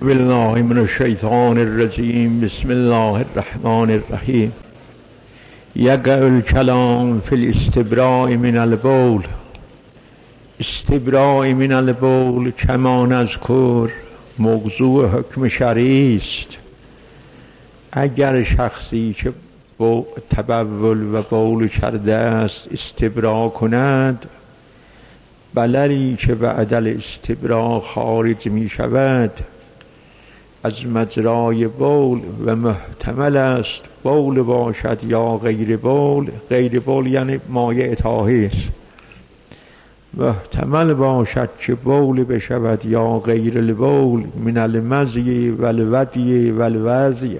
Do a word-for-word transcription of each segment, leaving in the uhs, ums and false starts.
بالله من الشیطان الرجیم. بسم الله الرحمن الرحیم. یقع الکلام فی الاستبراء من البول. استبراء من البول کما نذکر موضوع حکم شرعی است. اگر شخصی که با تبول و بول کرده است استبرا کند، بللی که بعد الاستبرا خارج می شود از مجرای بول و محتمل است بول باشد یا غیر بول. غیر بول یعنی مایع طاهر. محتمل باشد که بول بشود یا غیر البول من المزی و الودی و الوضی.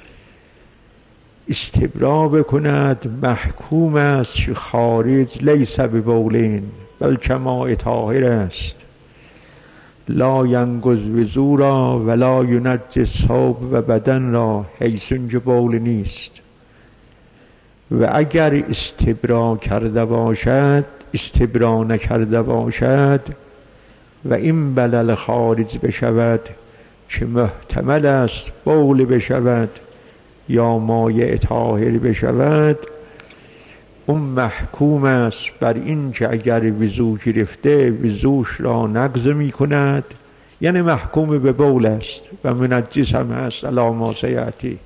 استبرا بکند، محکوم است که خارج لیس ببولین بلکه ماء طاهر است. لا ینقض وضو را ولا ینجس ثوب و بدن را، حیث اینجا بول نیست. و اگر استبرا کرده باشد، استبرا نکرده باشد و این بلل خارج بشود که محتمل است بول بشود یا مایع طاهر بشود، اون محکوم است بر این که اگر وضو گرفته وضوش را نقض می کند، یعنی محکوم به بول است و منجس هم هست علی ما سیأتی.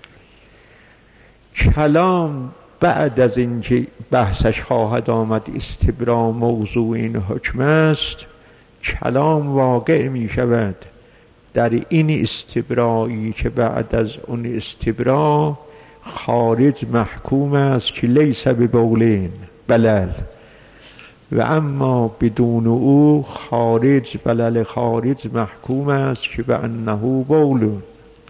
کلام بعد از اینکه بحثش خواهد آمد استبرا موضوع این حکم است، کلام واقع می شود در این استبرایی که بعد از اون استبرا خارج محکوم است که لیس ببولین بلل، و اما بدون او خارج بلل خارج محکوم است که به انه بولون.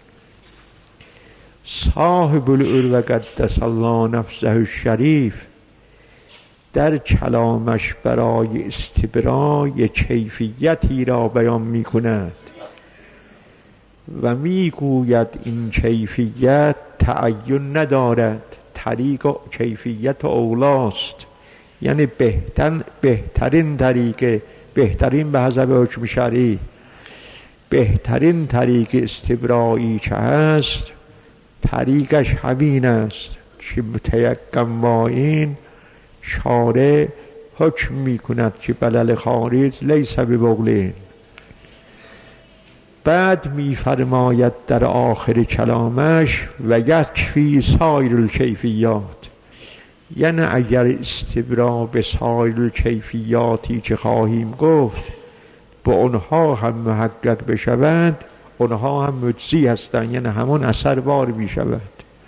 صاحب العروة قدس الله نفسه الشریف در کلامش برای استبرا یک کیفیتی را بیان می کند و می گوید این کیفیت تعین ندارد، طریق و کیفیت اولاست، یعنی بهتر بهترین طریق، بهترین به حسب حکم شرعی، بهترین طریق استبرایی که هست طریقش همین است که متیقن با این شارع حکم می کند که بلل خارج لیس ببولین. بعد می فرماید در آخر کلامش و یکفی سایر الکیفیات، یعنی اگر استبرا به سایر الکیفیاتی که خواهیم گفت با اونها هم محقق بشود، اونها هم مجزی هستند، یعنی همون اثر بار می شود.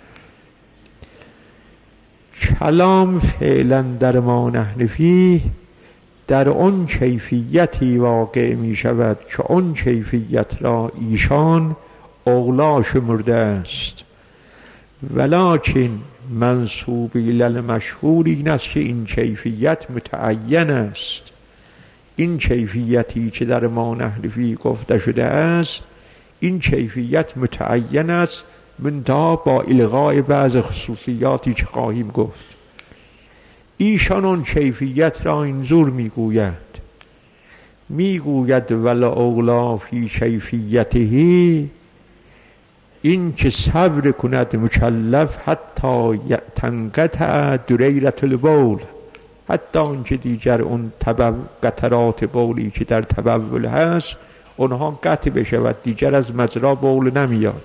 کلام فعلا در ما نحن فیه در اون کیفیتی واقع می شود که اون کیفیت را ایشان اولا شمرده است، ولکن منسوب الی المشهور این است که این کیفیت متعین است. این کیفیتی که در ما نحن فیه گفته شده است این کیفیت متعین است، منتها با الغای بعض خصوصیاتی که خواهیم گفت. ایشان اون کیفیت را اینجور میگوید میگوید ولا اولا فی کیفیته، این که صبر کند مکلف حتی تنقطع دریرة البول، حتی اون که دیگر اون تبول قطرات بولی که در تبول هست اونها قطع بشود، دیگر از مجرا بول نمیاد.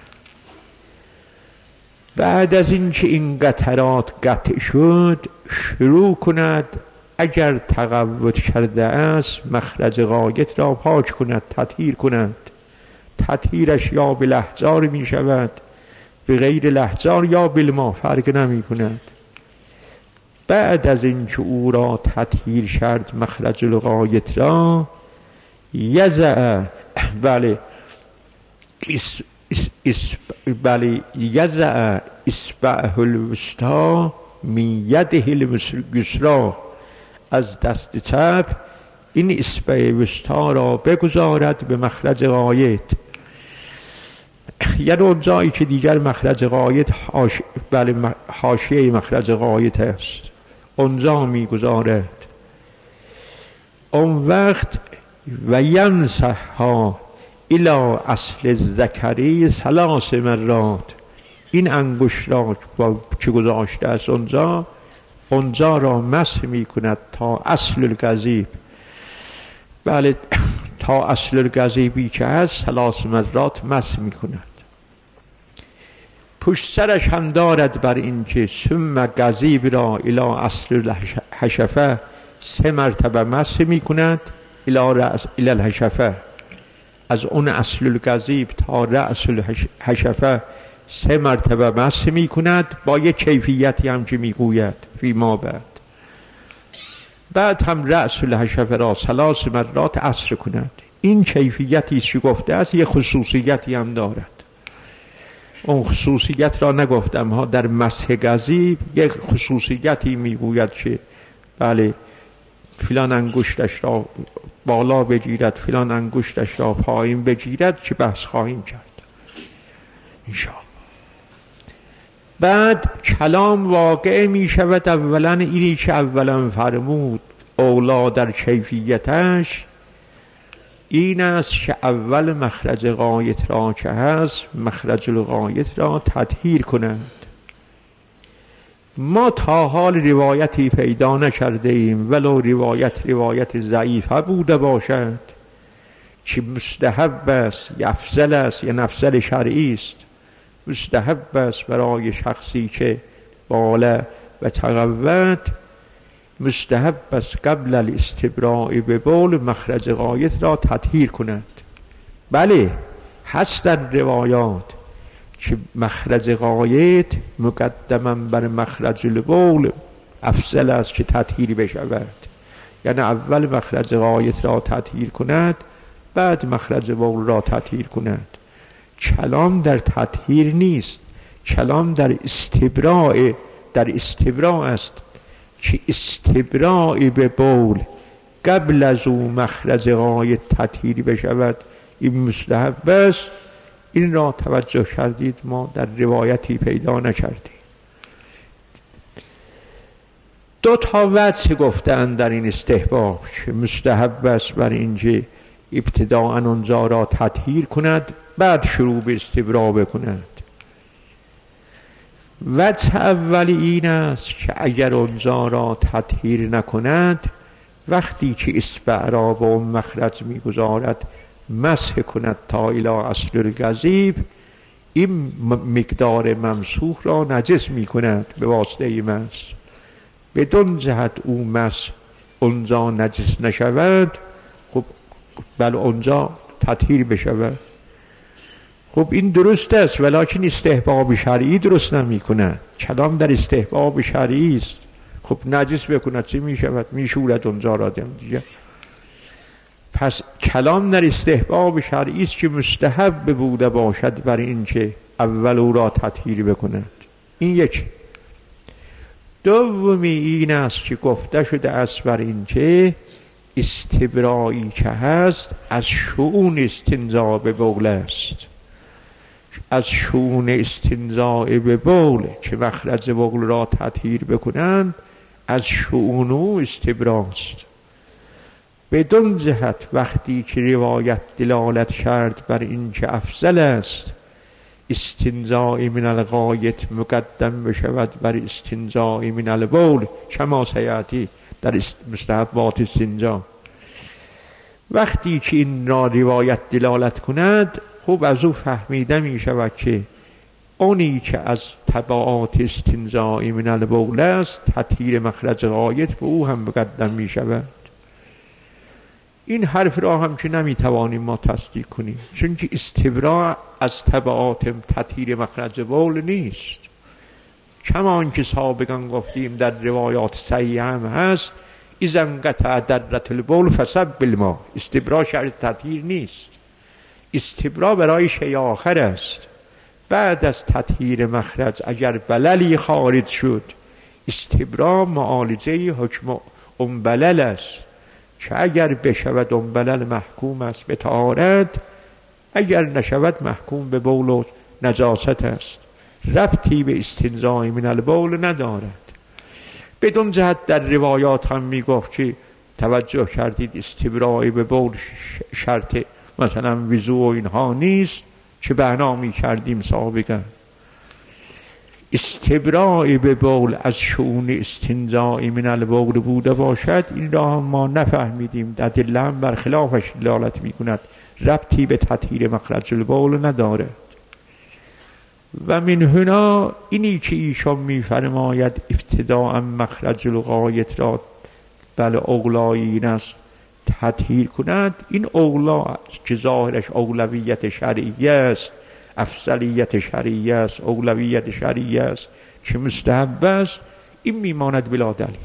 بعد از این که این قطرات قطع شد شروع کند اگر تقوت کرده است مخرج غایط را پاک کند، تطهیر کند. تطهیرش یا به لحجار می شود به غیر لحجار یا بالما، فرق نمی کند. بعد از این که او را تطهیر کرد مخرج الغایط را، یزع بله اس اس اس بله یزع اصبعه الوسطی من یده الیسری، از دست چپ این اصبع وسطی را بگذارد به مخرج غایط، یعنی اون جایی که دیگر مخرج غایط حاش... بله حاشیه مخرج غایط است اونجا میگذارد. اون وقت و ینصحها الى اصل ذکری ثلاث مرات. این انگشت را با چه گذاشته است اونجا، اونجا را مسح می کند تا اصل الگزیب. بله، تا اصل الگزیبی که هست ثلاث مرات مسح می کند. پشت سرش هم دارد بر این که ثم گزیب را الی اصل الحشفه سه مرتبه مسح می کند. الی رأس الی الحشفه، از اون اصل الگزیب تا رأس الحشفه سه مرتبه مسح می کند، با یک کیفیتی هم که می گوید فی ما بعد. بعد هم رأس الحشفه را ثلاث مرات عصر کند. این کیفیتی که گفته است یک خصوصیتی هم دارد. اون خصوصیت را نگفتم ها. در مسح گزیب یک خصوصیتی می گوید که بله فلان انگشتش را بالا بگیرد، فلان انگشتش را پایین بگیرد، که بحث خواهیم کرد انشاءالله. بعد کلام واقع می شود اولا اینی که اولا فرمود اولا در کیفیتش این است که اول مخرج غایت را که هست مخرج الغایت را تطهیر کنند. ما تا حال روایتی پیدا نکرده ایم، ولو روایت روایت ضعیفه بوده باشد که مستحب است یا افضل است یا افضل شرعی است. مستحب است برای شخصی که باله و تقوت، مستحب است قبل الاستبراء به بول مخرج غایت را تطهیر کند. بله هست در روایات که مخرج غایت مقدما بر مخرج البول افضل است که تطهیر بشود، یعنی اول مخرج غایت را تطهیر کند بعد مخرج بول را تطهیر کند. کلام در تطهیر نیست، کلام در استبراء در استبراء است که استبراء به بول قبل از او مخرج غایت تطهیر بشود. این مستحب است. این را توجه کردید ما در روایتی پیدا نکردیم. دو تا وجه گفتند در این استحباب که مستحب است بر اینکه ابتداء اونجا را تطهیر کند بعد شروع به استبراء بکند. وجه اولی این است که اگر اونجا را تطهیر نکند، وقتی که اصبع را به اون مخرج میگذارد مسح کند تا الی اصل الگزیب، این مقدار ممسوح را نجس می کند به واسطه مسح. بدون جهت او مسح اونجا نجس نشود، خب بل اونجا تطهیر بشود. خب این درست است، ولیکن استحباب شرعی درست نمی کند. کلام در استحباب شرعی است. خب نجس بکند چی می شود؟ می شورد اونجا را دیگه. پس کلام در استحباب شرعی است که مستحب بوده باشد بر این که اول او را تطهیر بکند. این یک. دومی این است که گفته شده است بر این که استبرایی که هست از شؤون استنزاء به بول است. از شؤون استنزاء به بول که مخرج بول را تطهیر بکنند، از شؤون او استبراست. بدون جهت وقتی که روایت دلالت کرد بر این که افضل است استنزاء من الغایت مقدم بشود بر استنزاء من البول، کما سیاتی در مستحبات استنجا. وقتی که این را روایت دلالت کند، خوب از او فهمیده می شود که اونی که از تبعات استنزاء من البول است تطهیر مخرج غایت به او هم مقدم می شود. این حرف را هم که نمی توانیم ما تصدیق کنیم، چون که استبراء از تبعات تطهیر مخرج بول نیست. کما آنکه سابقا گفتیم در روایات صحیح هم هست اذا انقطع درة البول فصب بالماء. استبراء شرط تطهیر نیست. استبراء برای شیء آخر است. بعد از تطهیر مخرج اگر بللی خارج شد، استبراء معالجه حکم اون بلل است که اگر بشود اون بلل محکوم است به طهارت، اگر نشود محکوم به بول و نجاست است. ربطی به استنزاء من البول ندارد. بدون جهت در روایات هم می گفت که توجه کردید استبراء به بول شرط مثلا وضو و اینها نیست چه بنا می کردیم سابقا. استبراء به بول از شؤون استنزاء من البول بوده باشد، این را ما نفهمیدیم، ادله هم برخلافش دلالت می کند، ربطی به تطهیر مخرج البول نداره. و من هنا اینی که ایشان می فرماید ابتداء مخرج الغایت را بله اولایی این است تطهیر کند، این اولا که ظاهرش اولویت شرعیه است، افضلیت شرعیه است، اولویت شرعیه است که مستحب است، این میماند بلا دلیل.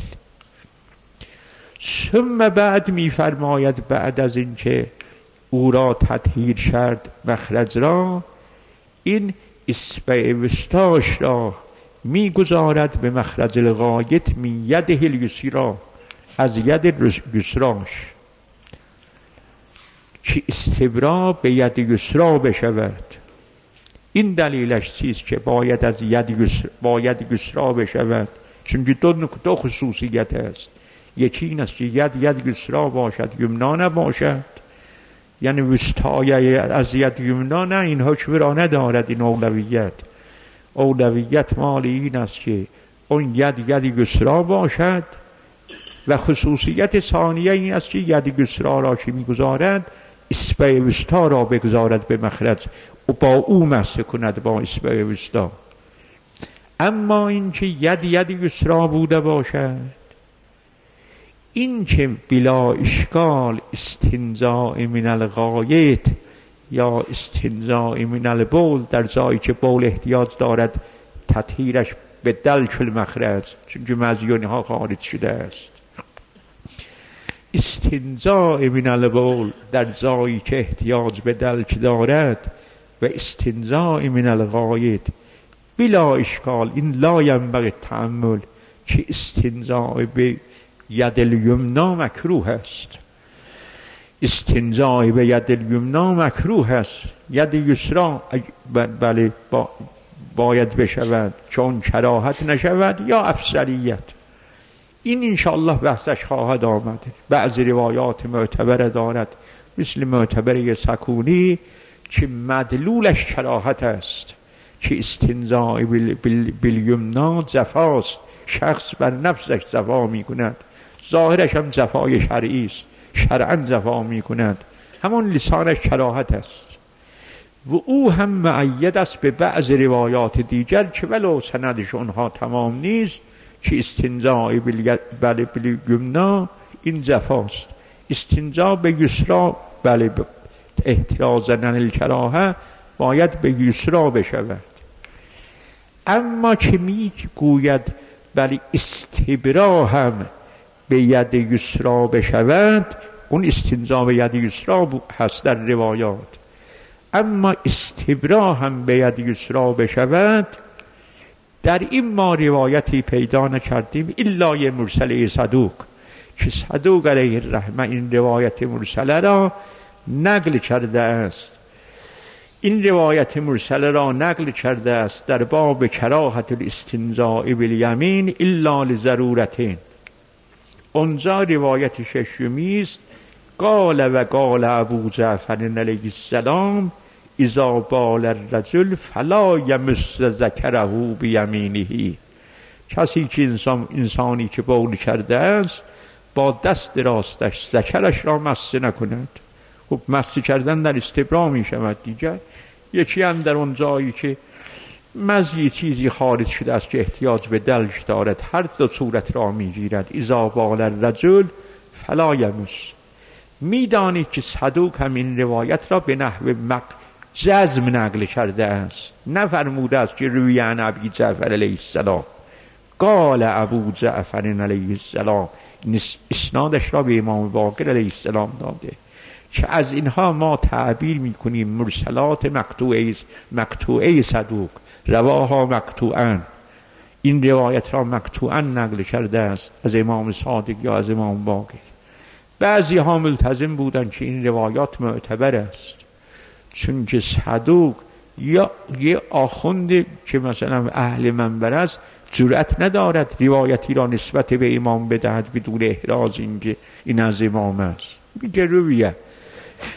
ثم بعد میفرماید بعد از اینکه او را تطهیر کرد مخرج را، این اصبع وسطاش را میگذارد به مخرج الغایت من یده الیسری، از ید یسراش، که استبرا به ید یسرا بشود. این دلیلش چیست که باید از ید یسرا باید یسرا بشود، چون دو دو خصوصیت است. یکی این است که ید ید یسرا باشد، یمنا نباشد، یعنی وسطای از ید یمنا نه، این حکم را ندارد. این اولویت اولویت مال این است که اون ید ید یسرا باشد، و خصوصیت ثانیه این است که ید یسرا را که میگذارد اصبع وسطا را بگذارد به مخرج و با او مسح کند با اصبع وسطا. اما این که ید ید یسرا بوده باشد، این که بلا اشکال استنزاء من الغایت یا استنزاء من البول، در جایی که بول احتیاج دارد تطهیرش به دلک المخرج، چون مزیونی ها خارج شده است. استنزاء من البول در جایی که احتیاج به دلک دارد، و استنزاء من الغایت بلا اشکال، این لا ینبغی تأمل، که استنزاء به ید الیمنا مکروه است. استنزاء به ید الیمنا مکروه است. ید یسرا بله با باید بشود چون کراهت نشود یا افضلیت. این انشاءالله بحثش خواهد آمد. بعض روایات معتبر دارد، مثل معتبر سکونی که مدلولش کراهت است، که استنزاء بالیمنا جفاست، شخص بر نفسش جفا می کند، ظاهرش هم جفای شرعی است، شرعا جفا می کند، همون لسانش کراهت است. و او هم معید است به بعض روایات دیگر که ولو سندش اونها تمام نیست، که استنزاء بالیمنا این جفاست. استنزاء به یسرا بله احتراز عن الکراهه باید به یسرا بشود. اما که می گوید بله استبرا هم به ید یسرا بشود، اون استنزاء به ید یسرا هست در روایات، اما استبرا هم به ید یسرا بشود، در این ما روایتی پیدا نکردیم الا یه مرسله صدوق، که صدوق علیه الرحمه این روایت مرسله را نقل کرده است. این روایت مرسله را نقل کرده است در باب کراهت الاستنزاء بالیمین الا لضرورتین. اونجا روایت ششمی است، قال و قال ابو جعفر علیه السلام اذا بال الرجل فلا یمس ذکره بیمینه. کسی که انسان انسانی که بول کرده است با دست راستش ذکرش را مس نکند. خب مس کردن در استبرا می شود دیگر. یکی هم در اون جایی که مزی چیزی خارج شده است که احتیاج به دلک دارد، هر دو صورت را می گیرد. اذا بال الرجل فلا یمس. می دانید که صدوق هم این روایت را به نحو مق جزم نقل کرده است، نفرموده است که روی عن ابی جعفر علیه السلام قال ابو جعفر علیه السلام، اسنادش را به امام باقر علیه السلام داده. که از اینها ما تعبیر میکنیم مرسلات مقطوعه مقطوعه صدوق، رواها مقطوعا. این روایت را مقطوعا نقل کرده است از امام صادق یا از امام باقر. بعضی ها ملتزم بودن که این روایات معتبر است، چون که صدوق یا یه آخوند که مثلا اهل منبر است جرأت ندارد روایتی را نسبت به امام بدهد بدون احراز اینکه این از امام است. میگه رویه.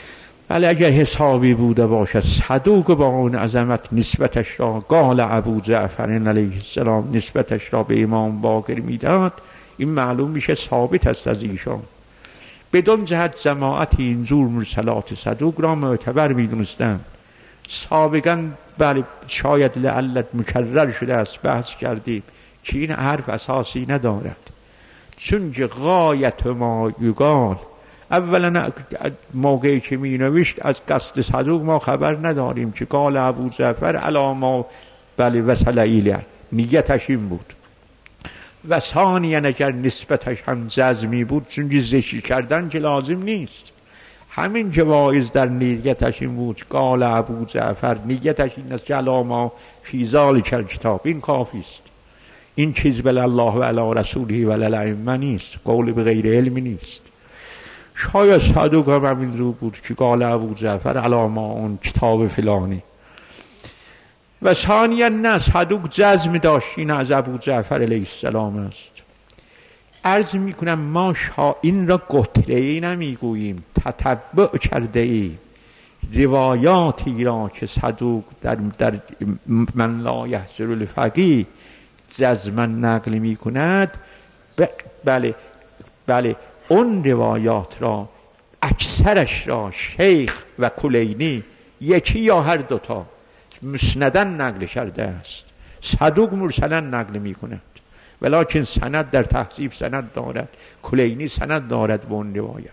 بله اگر حسابی بوده باشد صدوق با اون عظمت نسبتش را قال ابو جعفر علیه السلام نسبتش را به امام باقر میداد، این معلوم میشه ثابت است از ایشان. بدون جهت جماعت اینجور مرسلات صدوق را معتبر میدونستند. سابقا بله شاید لعلت مکرر شده است بحث کردیم که این حرف اساسی ندارد، چون که غایت ما یقال، اولا موقعی که می نوشت از قصد صدوق ما خبر نداریم که قال ابو جعفر علاما بله وصل ایله، نیتش این بود. و ثانیا اگر نسبتش هم جزمی بود، چون که ذکر کردن که لازم نیست، همین جوایز در نیتش این بود قال ابو جعفر، نیتش این است که علاما فی ذلک کتاب، این کافی است. این چیز بل الله و علی رسوله و الائمه نیست، قول به غیر علمی نیست. شاید صدوق هم همین رو بود که قال ابو جعفر علاما اون کتاب فلانی. و ثانیا نه، صدوق جزم داشت این از ابو جعفر علیه السلام است. عرض میکنم ما شا این را قطره ای نمیگوییم، تتبع کرده ای روایاتی را که صدوق در, در من لا یحصر الفقیه جزما نقل میکند. بله بله اون روایات را اکثرش را شیخ و کلینی یکی یا هر دوتا مسندن نقل کرده است. صدوق مرسلا نقل می کند، ولیکن سند در تهذیب سند دارد، کلینی سند دارد به اون روایت.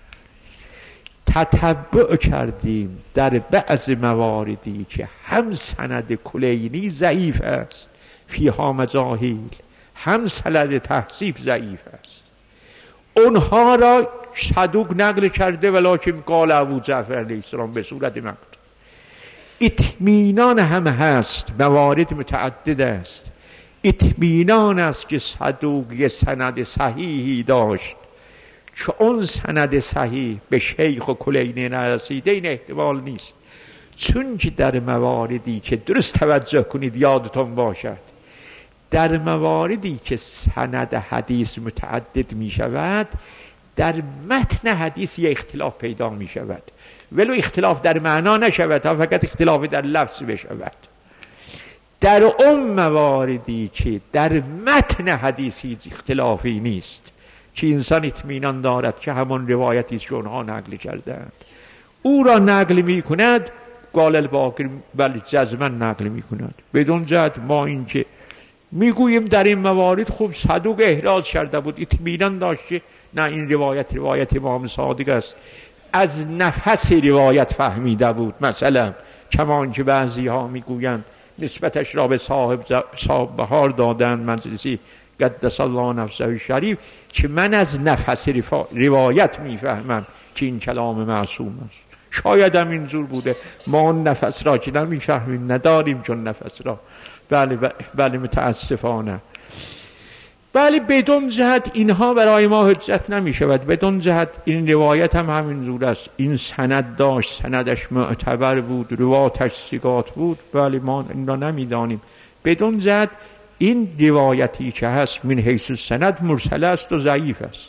تتبع کردیم در بعض مواردی که هم سند کلینی ضعیف است فیها مجاهیل، هم سند تهذیب ضعیف است، اونها را صدوق نقل کرده ولیکن قال ابو جعفر علیه السلام به صورت نقل. اطمینان هم هست، موارد متعدد است. اطمینان است که صدوق یه سند صحیحی داشت که اون سند صحیح به شیخ و کلینی نرسیده، این احتمال نیست. چون که در مواردی که درست توجه کنید یادتون باشد، در مواردی که سند حدیث متعدد می شود، در متن حدیث یک اختلاف پیدا می شود، ولو اختلاف در معنا نشود، تا فقط اختلاف در لفظ بشود. در اون مواردی که در متن حدیثی اختلافی نیست، که انسان اطمینان دارد که همون روایتی که اونها نقل کردند او را نقل می کند، قال الباقر بل جزما نقل می کند. بدون جهت ما این که میگوییم در این موارد خوب صدوق احراز کرده بود، اطمینان داشت که نه این روایت روایت امام صادق است، از نفس روایت فهمیده بود. مثلا کمان که بعضی ها میگویند نسبتش را به صاحب صاحب بهار دادن مجلسی قدس الله نفسه شریف، که من از نفس روایت میفهمم که این کلام معصوم است. شاید هم اینجور بوده، ما نفس را که نمیفهمیم، نداریم چون نفس را. بله بله متاسفانه. بله بدون جهت اینها برای ما حجت نمی شود. بدون جهت این روایت هم همین جور است، این سند داشت، سندش معتبر بود، رواتش ثقات بود، بله ما این را نمی دانیم. بدون جهت این روایتی که هست من حیث سند مرسل است و ضعیف است.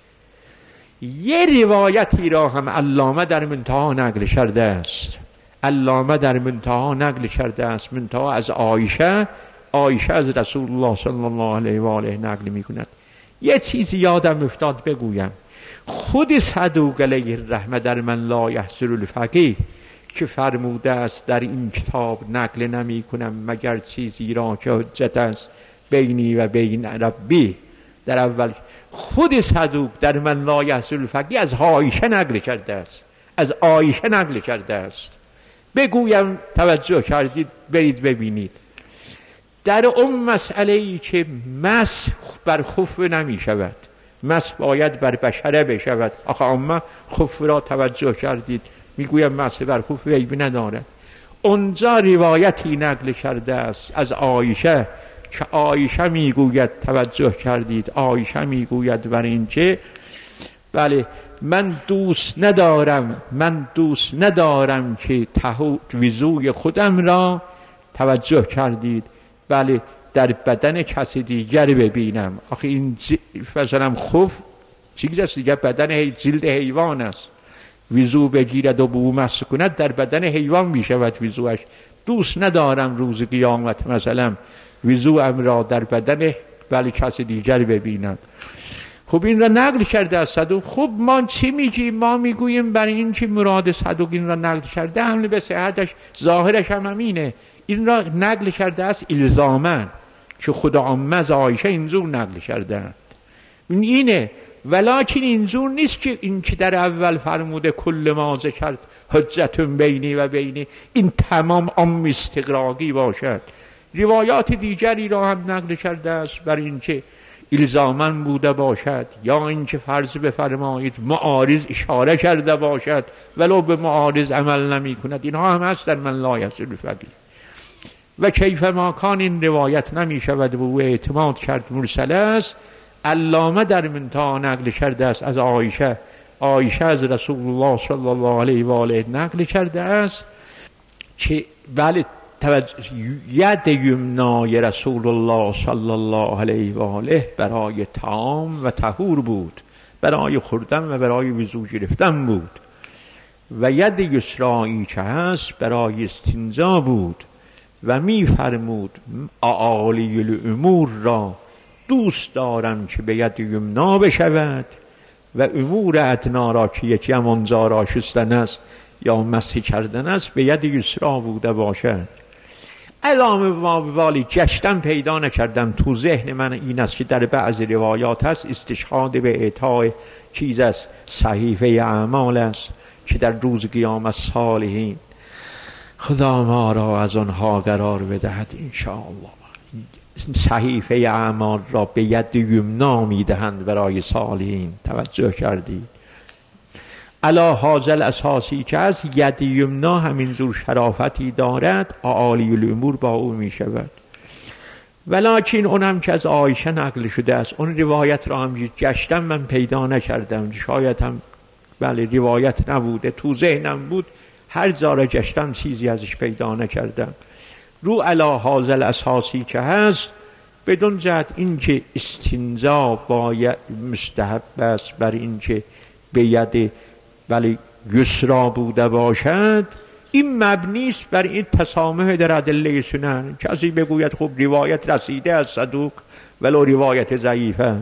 یه روایتی را هم علامه در منتها نقل کرده است، علامه در منتها نقل کرده است، منتها از عایشه، عایشه از رسول الله صلی الله علیه و آله نقل می کند. یه چیزی یادم افتاد بگویم، خود صدوق علیه الرحمه در من لا یحصر الفقیه که فرموده است در این کتاب نقل نمی کنم مگر چیزی را که حجت است بینی و بین ربی، در اول خود صدوق در من لا یحصر الفقیه از عایشه نقل کرده است، از عایشه نقل کرده است. بگویم توجه کردید برید ببینید، در اون مسئله ای که مسح بر خف نمی شود، مسح باید بر بشره بشود. آخه اما خف را توجه کردید، میگویم مسح بر خف عیبی ندارد. اونجا روایتی نقل کرده است از عایشه که عایشه میگوید، توجه کردید، عایشه میگوید بر این که بله من دوست ندارم، من دوست ندارم که وضوی خودم را، توجه کردید، بله در بدن کسی دیگر ببینم. آخه این مثلا خف چیز است دیگر، بدن جلد حیوان است، وضو بگیرد و به او مس کند در بدن حیوان می شود وضوش. دوست ندارم روز قیامت مثلا وضوام را در بدن ولی کسی دیگر ببینم. خب این را نقل کرده از صدوق. خب ما چی میگیم؟ ما میگوییم برای این که مراد صدوق این را نقل کرده حمل به صحتش ظاهرش هم همینه. این را نقل کرده است الزاما که خدا عامه از عایشه اینجور نقل کرده این اینه. ولکن اینجور نیست که این که در اول فرموده کل ما ذکرت حجتون بینی و بینی این تمام عام استغراقی باشد. روایات دیگری را هم نقل کرده است بر این که الزاما بوده باشد، یا اینکه فرض بفرمایید معارض اشاره کرده باشد ولو به معارض عمل نمی کند. اینها هم هست در من لا یصل فقیه. و کیف ما کان این روایت نمی شود و او اعتماد کرد مرسل است. علامه در منتها نقل کرده است از عایشه، عایشه از رسول الله صلی الله علیه و آله نقل کرده است که بله ید یمنای رسول الله صلی الله علیه و آله برای طعام و طهور بود، برای خوردن و برای وضو گرفتن بود. و ید یسرایی که هست برای استنجا بود. و می فرمود اعالی الامور را دوست دارم که به ید یمنا بشود و امور ادنا را که یکی همانجا را شستن است یا مسح کردن است به ید یسرا بوده باشد. علامه والی گشتم پیدا نکردم. تو ذهن من این است که در بعض روایات هست استشهاد به اعطای چیز است، صحیفه اعمال است که در روز قیامت صالحین خدا ما را از آنها قرار بدهد انشاءالله. صحیفه اعمال را به ید یمنا میدهند برای صالحین. توجه کردید؟ علا حاضل اساسی که از ید یمنا همینجور شرافتی دارد اعالی الامور با او می شود. ولیکن اونم که از عایشه نقل شده است اون روایت را هم گشتم من پیدا نکردم. شاید هم بله روایت نبوده، تو ذهنم بود، هر جا گشتم چیزی ازش پیدا نکردم. رو علا حاضل اساسی که هست بدون جهت این که استنجا باید مستحب است بر این که به ید ولی یسرا بوده باشد، این مبنی است بر این تسامح در ادله سنن. کسی بگوید خب روایت رسیده از صدوق ولو روایت ضعیفه،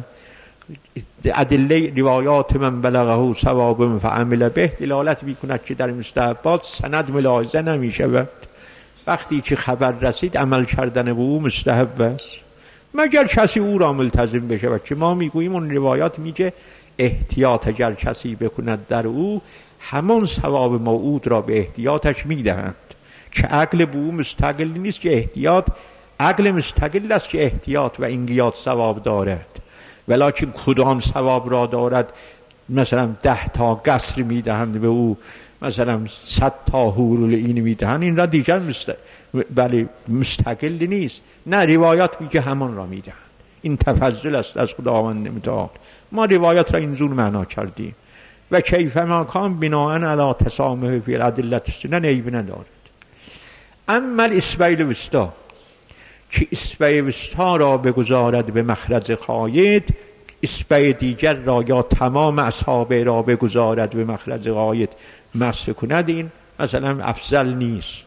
ادله روایات من بلغه ثواب فعمل به دلالت میکند که در مستحبات سند ملاحظه نمی شود. وقتی که خبر رسید عمل کردن به او مستحب است مگر کسی او را ملتزم بشه. که ما میگوییم اون روایات میگه احتیاط اگر کسی بکند در او همان ثواب موعود را به احتیاطش میدهند. که عقل به او مستقل نیست که احتیاط، عقل مستقل است که احتیاط و انقیاد ثواب دارد. ولیکن کدام ثواب را دارد؟ مثلا ده تا قصر میدهند به او، مثلا صد تا حورالعین میدهند، این را دیگر مست... بله مستقل نیست. نه، روایات میگه همان را میدهند. این تفضل است از خداوند متعال. ما روایات را اینجور معنا کردیم. و کیف ما کان بناء علی تسامح فی الادله السنن عیب ندارد. اما الاصبع الوسطی که اصبع وسطی را بگذارد به مخرج غایط، اصبع دیگر را یا تمام اصابع را بگذارد به مخرج غایط مسح کند، این مثلا افضل نیست.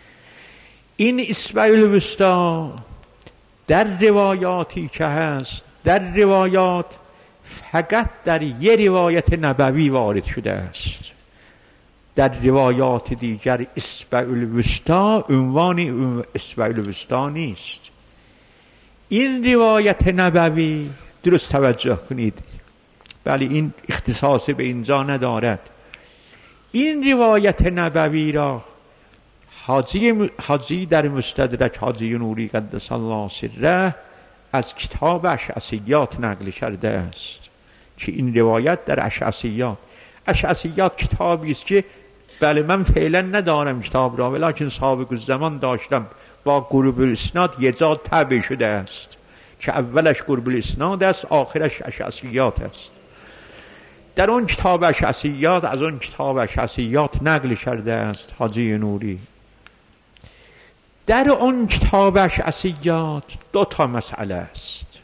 این اصبع الوسطی در روایاتی که هست، در روایات فقط در یه روایت نبوی وارد شده است. در روایات دیگر اصبع الوسطی عنوان اصبع الوسطی نیست. این روایت نبوی درست توجه کنید، بله این اختصاص به اینجا ندارد. این روایت نبوی را حاجی, حاجی در مستدرک حاجی نوری قدس الله سره از کتاب اشعثیات نقل کرده است که این روایت در اشعثیات اشعثیات کتابی است که بله من فعلا ندارم کتاب را، ولیکن سابق زمان داشتم با قرب الاسناد یه جا تابع شده است که اولش قرب الاسناد است آخرش اشعثیات است. در اون کتاب اشعثیات از اون کتاب اشعثیات نقل کرده است حاجی نوری. در اون کتاب اشعثیات دو تا مسئله است.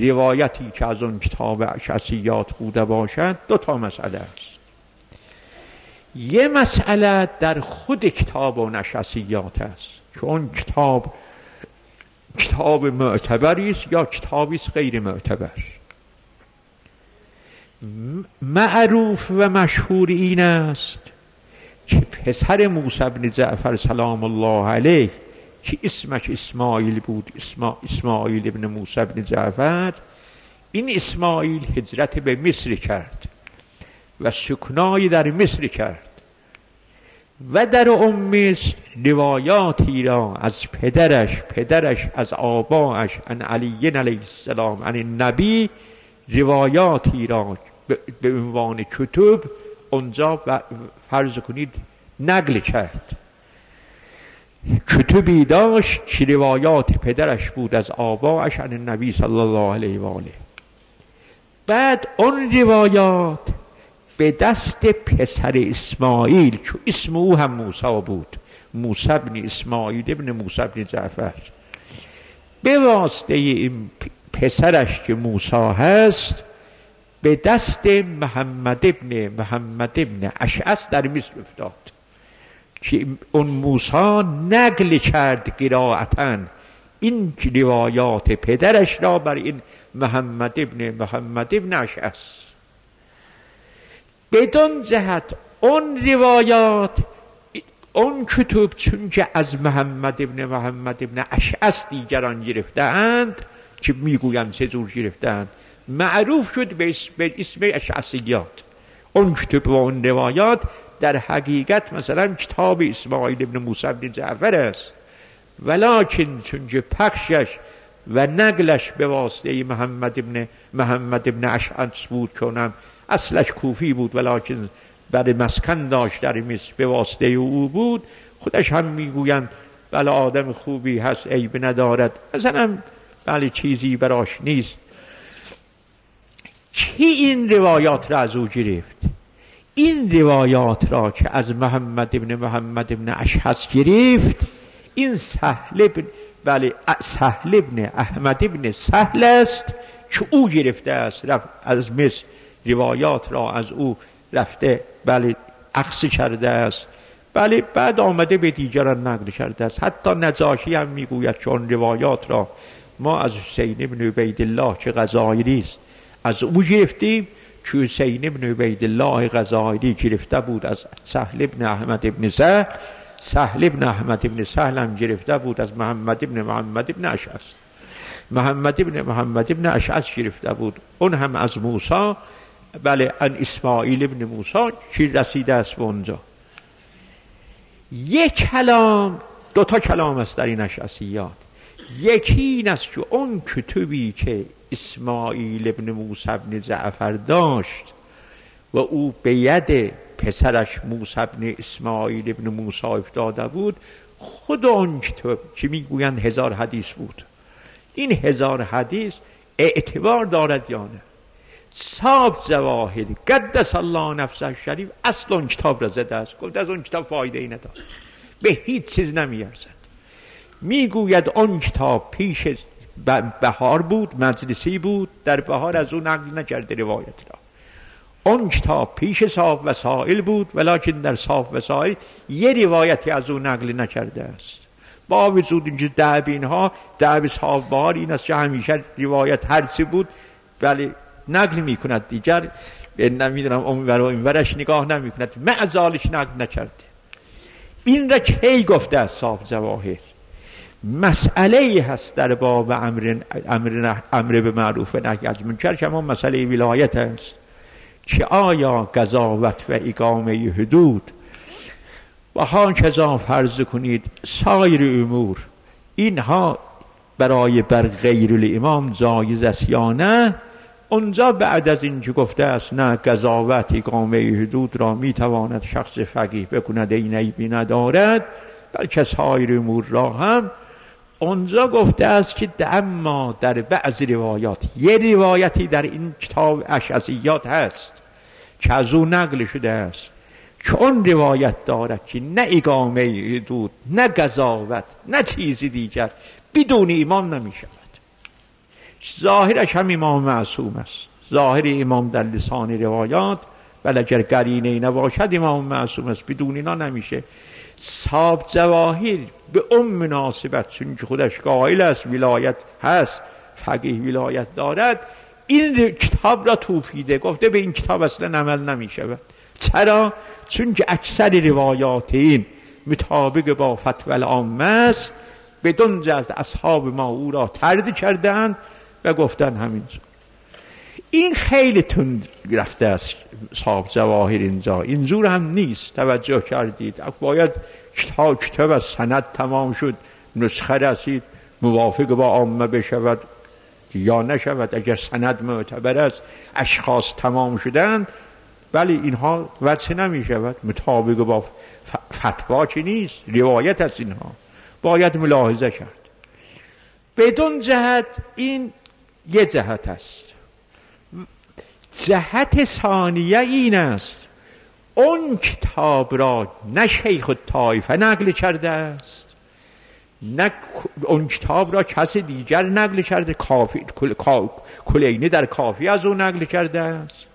روایتی که از اون کتاب اشعثیات بوده باشد دو تا مسئله است. یه مسئله در خود کتاب و نشأسیات است، چون کتاب کتاب معتبری است یا کتابی است غیر معتبر. معروف و مشهور این است که پسر موسی بن جعفر سلام الله علیه که اسمش اسماعیل بود، اسما اسماعیل ابن موسی بن جعفر، این اسماعیل هجرت به مصر کرد و سکنای در مصر کرد و در اون مصر روایاتی را از پدرش پدرش از آباش عن علی علیه السلام عن النبی روایاتی را به عنوان کتب اونجا فرض کنید نقل کرد. کتبی داشت که روایات پدرش بود از آباش عن النبی صلی الله علیه و آله. بعد اون روایات به دست پسر اسماعیل که اسم او هم موسی بود، موسی بن اسماعیل ابن موسی بن جعفر، به واسطه این پسرش که موسی هست به دست محمد ابن محمد ابن اشعث در مصر افتاد که اون موسی نقل کرد قرائتا این روایات پدرش را بر این محمد ابن محمد ابن اشعث. بدون جهت اون روایات اون کتب چون که از محمد ابن محمد ابن اشعث دیگران گرفتند که میگویم چه جور گرفتند، معروف شد به اسم, به اسم اشعثیات. اون کتب و اون روایات در حقیقت مثلا کتاب اسماعیل ابن موسی بن جعفر است، ولکن چون که پخشش و نقلش به واسطه محمد ابن محمد ابن اشعث بود، کنم اصلش کوفی بود ولکن برای مسکن داشت در مصر، به واسطه او بود، خودش هم میگویند بله آدم خوبی هست عیب ندارد، مثلا بله چیزی براش نیست. کی این روایات را از او گرفت؟ این روایات را که از محمد ابن محمد ابن اشعث گرفت، این سهل ابن بله سهل ابن احمد ابن سهل است که او گرفته است، از مصر روایات را از او رفته بله اخذ کرده است، بله بعد آمده به دیگران نقل کرده است. حتی نجاشی هم میگوید چون روایات را ما از حسین ابن عبیدالله که غزایری است از او گرفتیم، که حسین ابن عبیدالله غزایری گرفته بود از سهل ابن احمد ابن سهل، سهل ابن احمد ابن سهل هم گرفته بود از محمد ابن محمد ابن اشعث، محمد ابن محمد ابن اشعث گرفته بود اون هم از موسی بله ان اسماعیل ابن موسی که رسیده است به اونجا. یک کلام، دو تا کلام است در این اشعثیات. یکی این است که اون کتبی که اسماعیل ابن موسی ابن جعفر داشت و او به ید پسرش موسی ابن اسماعیل ابن موسی افتاده بود، خود اون کتاب که میگویند هزار حدیث بود، این هزار حدیث اعتبار دارد یا نه؟ صاحب جواهر قدس الله نفسه شریف اصل اون کتاب را زده است، گفت از اون کتاب فایده ای ندارد، به هیچ چیز نمیارزد. میگوید اون کتاب پیش بهار بود، مجلسی بود، در بهار از اون نقل نکرده روایت را. اون کتاب پیش صاحب وسائل بود، ولکن در صاحب وسائل یه روایتی از اون نقل نکرده است. با وجود اینجا دعب اینها دعب صاحب بهار این است که همیشه روایت هرچی بود بله نقل میکند، دیگر نمیدونم اون ور و این ورش نگاه نمیکند، معزالش نقل نکرده. این را کی گفته است صاحب جواهر؟ مسئله هست در باب امر امر امر به معروف و نهی از منکر که همون مسئله ولایت است که آیا قضاوت و اقامه حدود و ها کذا فرض کنید سایر امور اینها برای بر غیر الامام جایز است یا نه؟ اونجا بعد از این که گفته است نه قضاوت اقامه حدود را میتواند شخص فقیه بکند این عیبی ندارد، بلکه سایر امور را هم اونجا گفته است که اما در بعض روایات، یه روایتی در این کتاب اشعثیات هست که از او نقل شده است که اون روایت دارد که نه اقامه حدود نه قضاوت نه چیزی دیگر بدون امام نمی شود. ظاهرش هم امام معصوم است، ظاهر امام در لسان روایات بل اگر قرینه نباشد امام معصوم است، بدون اینا نمیشه. صاحب ظواهر به اون مناسبت چون که خودش قائل است ولایت هست، فقیه ولایت دارد، این کتاب را توفیده، گفته به این کتاب اصلا عمل نمیشود. چرا؟ چون که اکثر روایات این مطابق با فتوی العامه است، بدون جز اصحاب ما او را طرد کردند و گفتن همینجور. این خیلی تند رفته است صاحب ظواهر اینجا، اینجور هم نیست. توجه کردید؟ باید کتاب کتاب از سند تمام شد، نسخه رسید، موافق با عامه بشود یا نشود. اگر سند معتبر است، اشخاص تمام شدند، ولی اینها وجه نمی شود، مطابق با فتوا چی نیست، روایت از اینها باید ملاحظه کرد. بدون جهت این یه جهت است. جهت ثانیه این است اون کتاب را نه شیخ الطایفه نقل کرده است، نه اون کتاب را کس دیگر نقل کرده. کافی کل، کلینی در کافی از او نقل کرده است.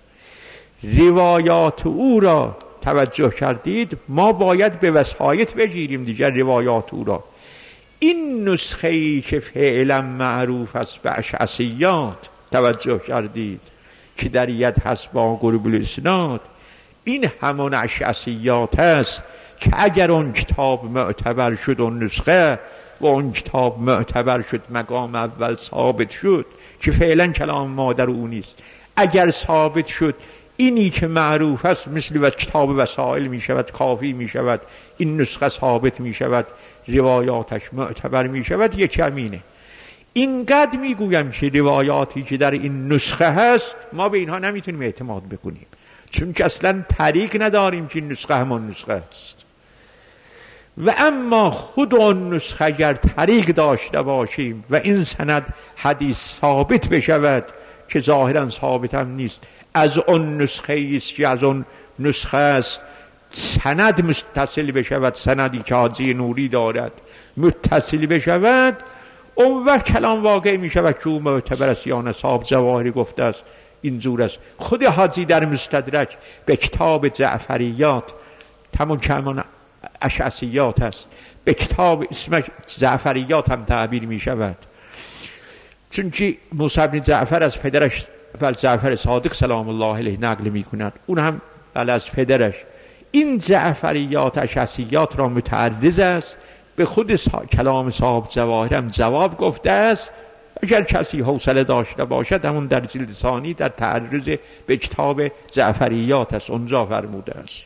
روایات او را توجه کردید، ما باید به وسایط بگیریم دیگر روایات او را. این نسخه‌ای که فعلا معروف است به اشعثیات، توجه کردید که در ید هست با قرب الاسناد، این همان اشعثیات است که اگر اون کتاب معتبر شد، اون نسخه و اون کتاب معتبر شد، مقام اول ثابت شد که فعلا کلام ما در او نیست، اگر ثابت شد اینی که معروف است مثل و کتاب وسائل می شود، کافی می شود، این نسخه ثابت می شود، روایاتش معتبر می شود، یک کمینه. اینقدر می گویم که روایاتی که در این نسخه هست ما به اینها نمیتونیم اعتماد بکنیم، چون که اصلا طریق نداریم که این نسخه همان نسخه است. و اما خود اون نسخه اگر طریق داشته باشیم و این سند حدیث ثابت بشود که ظاهرا ثابت هم نیست، از اون نسخه است که از اون نسخه است سند متصل بشود، سندی که حاجی نوری دارد متصل بشود، اون وقت کلام واقع می شود که او معتبر است یا نه. صاحب ظواهر گفته است اینجور است. خود حاجی در مستدرک به کتاب جعفریات، تمام که همان اشعثیات است، به کتاب اسم جعفریات هم تعبیر می شود، چون که موسی بن جعفر از پدرش بل جعفر صادق سلام الله علیه نقل می کند، اون هم بل از پدرش. این جعفریات اشعثیات را متعرض است، به خود کلام صاحب ظواهر هم جواب گفته است. اگر کسی حوصله داشته باشد همون در جلد ثانی در تعرض به کتاب جعفریات است، اونجا فرموده است.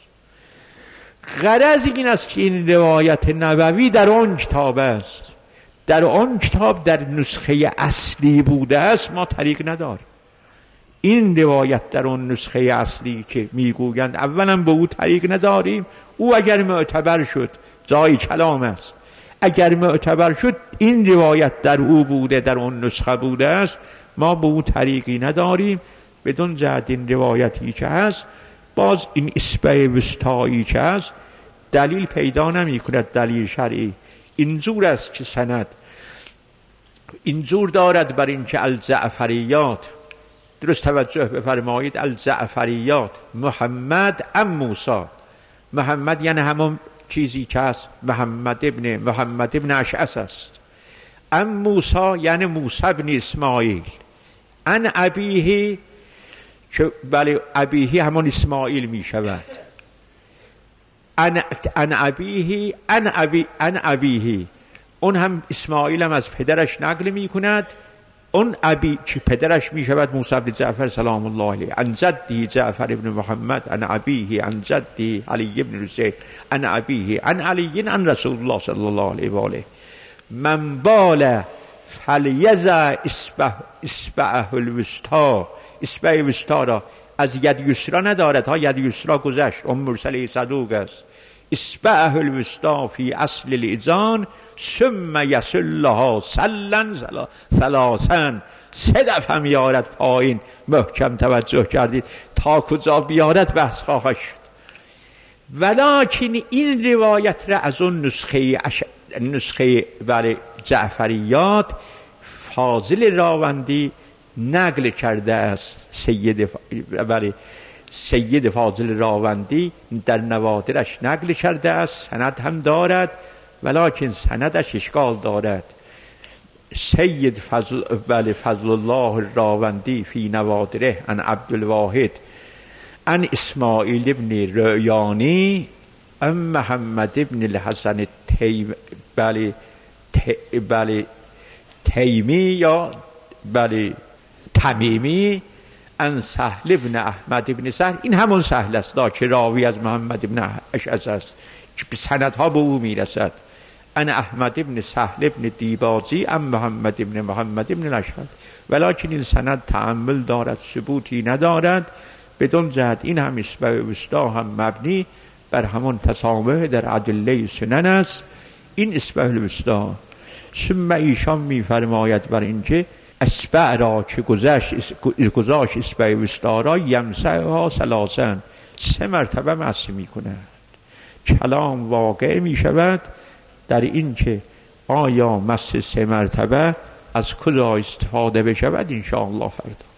غرض این است که این روایت نبوی در آن کتاب است، در آن کتاب در نسخه اصلی بوده است، ما طریق نداریم. این روایت در اون نسخه اصلی که میگویند اولا به او طریق نداریم، او اگر معتبر شد جای کلام است، اگر معتبر شد این روایت در او بوده، در اون نسخه بوده است، ما به او طریقی نداریم. بدون جهت این روایتی که هست، باز این اصبع وسطایی که هست دلیل پیدا نمی کند، دلیل شرعی. اینجور است که سند اینجور دارد بر این که الجعفریات، درست توجه بفرمایید، الجعفریات محمد ام موسی، محمد یعنی همون چیزی که هست محمد ابن محمد ابن اشعث است، ام موسی یعنی موسی ابن اسماعیل، ان ابیه که بله ابیه همون اسماعیل می شود، ان ان ابیه ان ابی ان ابیه، اون هم اسماعیل هم از پدرش نقل می کند، اون ابی که پدرش می شود موسی بن جعفر سلام الله علیه، عن جدی جعفر ابن محمد، عن ابیه عن جدی علی ابن حسین، عن ابیه عن علی عن رسول الله صلی الله علیه و آله، من بال فلیزع اصبع اصبعه الوسطی، اصبع وسطا را از ید یسرا ندارد ها، ید یسرا گذشت، ام مرسله صدوق است، اصبعه الوسطی فی اصل الاذان ثم یسلها سلن ثلاثا، سه دفعه میارد پایین. محکم توجه کردید تا کجا بیارد بحث خواهد شد. ولکن این روایت را از اون نسخه اش... نسخه برای جعفریات فاضل راوندی نقل کرده است. سید برای سید فاضل راوندی در نوادرش نقل کرده است، سند هم دارد ولکن سندش اشکال دارد. سید فضل, بله فضل الله راوندی فی نوادره عن عبدالواحد عن اسماعیل ابن رعیانی ام محمد ابن الحسن تیم بله بله تیمی یا بله تمیمی ان سهل ابن احمد ابن سهل، این همون سهل است که راوی از محمد ابن اشعث است که سندها به او میرسد. ان احمد ابن سهل ابن دیبازی ام محمد ابن محمد ابن الاشهر، ولکن این سند تأمل دارد، ثبوتی ندارد. بدون جهت این هم اصبع الوسطی هم مبنی بر همون تسامح در ادله سنن است. این اصبع الوسطی. ثم ایشان میفرماید بر اینکه اصبع را که گذشت گذاشت اصبع الوسطی را یمسحها ثلاثا، سه مرتبه مسح میکند. کلام واقع میشود در این که آیا مسح سه مرتبه از کجا استفاده بشود ان شاء الله فردا.